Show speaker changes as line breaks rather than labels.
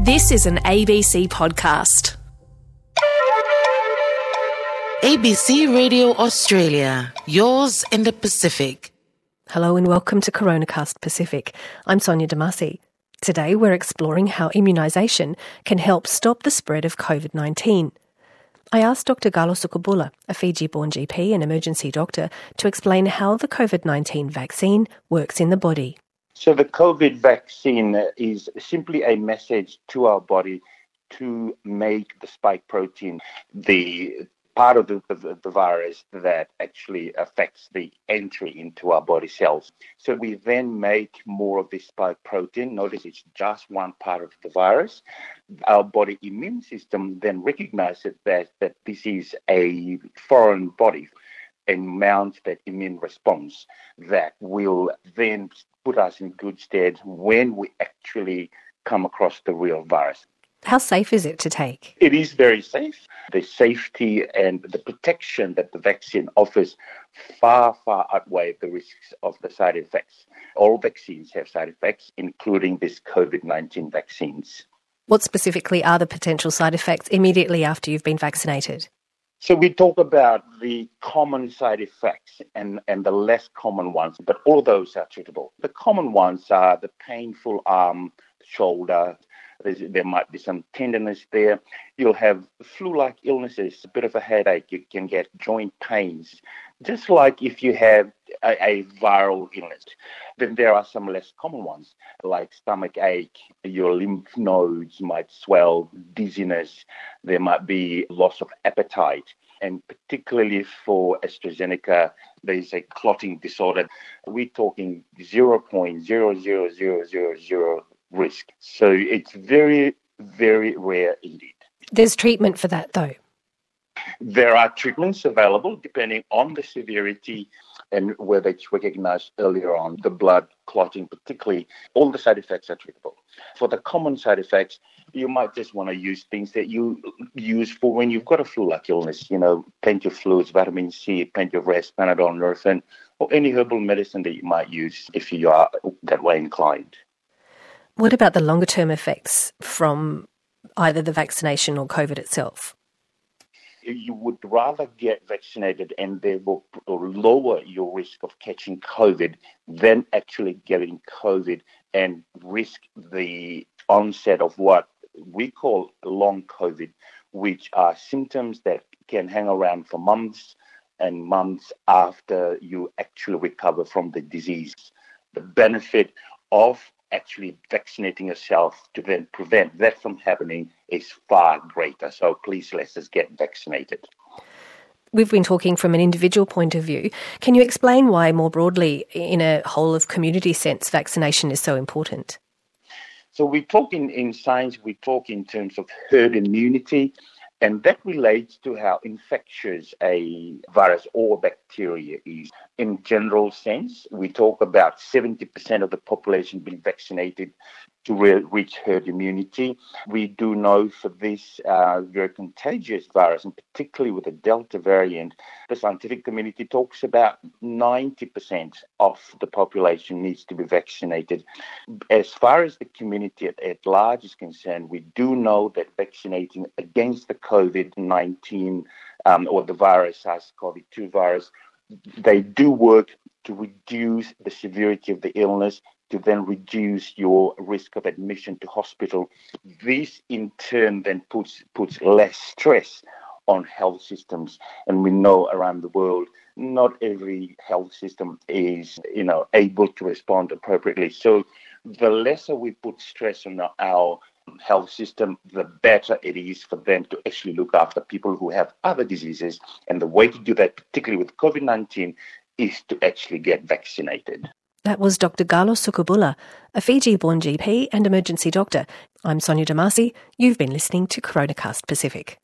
This is an ABC podcast.
ABC Radio Australia, yours in the Pacific.
Hello and welcome to Coronacast Pacific. I'm Sonia Damasi. Today we're exploring how immunisation can help stop the spread of COVID-19. I asked Dr. Galo Sukubula, a Fiji-born GP and emergency doctor, to explain how the COVID-19 vaccine works in the body.
So the COVID vaccine is simply a message to our body to make the spike protein the part of the virus that actually affects the entry into our body cells. So we then make more of this spike protein. Notice it's just one part of the virus. Our body immune system then recognizes that this is a foreign body and mounts that immune response that will then put us in good stead when we actually come across the real virus.
How safe is it to take?
It is very safe. The safety and the protection that the vaccine offers far outweigh the risks of the side effects. All vaccines have side effects, including these COVID-19 vaccines.
What specifically are the potential side effects immediately after you've been vaccinated?
So we talk about the common side effects and the less common ones, but all of those are treatable. The common ones are the painful arm, shoulder. There might be some tenderness there. You'll have flu-like illnesses, a bit of a headache. You can get joint pains, just like if you have a viral illness. Then there are some less common ones, like stomach ache, your lymph nodes might swell, dizziness, there might be loss of appetite. And particularly for AstraZeneca, there is a clotting disorder. We're talking 0.00000 risk. So it's very, very rare indeed.
There's treatment for that though?
There are treatments available depending on the severity and whether it's recognized earlier on. The blood clotting particularly, all the side effects are treatable. For the common side effects, you might just want to use things that you use for when you've got a flu-like illness, plenty of fluids, vitamin C, plenty of rest, Panadol, Nurofen, or any herbal medicine that you might use if you are that way inclined.
What about the longer-term effects from either the vaccination or COVID itself?
You would rather get vaccinated and they will lower your risk of catching COVID than actually getting COVID and risk the onset of what we call long COVID, which are symptoms that can hang around for months and months after you actually recover from the disease. The benefit of actually vaccinating yourself to then prevent that from happening is far greater. So please, let's just get vaccinated.
We've been talking from an individual point of view. Can you explain why, more broadly, in a whole of community sense, vaccination is so important?
So we talk in science, we talk in terms of herd immunity, and that relates to how infectious a virus or bacteria is. In general sense, we talk about 70% of the population being vaccinated to reach herd immunity. We do know for this very contagious virus, and particularly with the Delta variant, the scientific community talks about 90% of the population needs to be vaccinated. As far as the community at large is concerned, we do know that vaccinating against the COVID-19 or the virus, SARS-CoV-2 virus, they do work to reduce the severity of the illness, to then reduce your risk of admission to hospital. This in turn then puts less stress on health systems. And we know around the world, not every health system is, able to respond appropriately. So the lesser we put stress on our health system, the better it is for them to actually look after people who have other diseases. And the way to do that, particularly with COVID-19, is to actually get vaccinated.
That was Dr. Galo Sukubula, a Fiji-born GP and emergency doctor. I'm Sonia Damasi. You've been listening to Coronacast Pacific.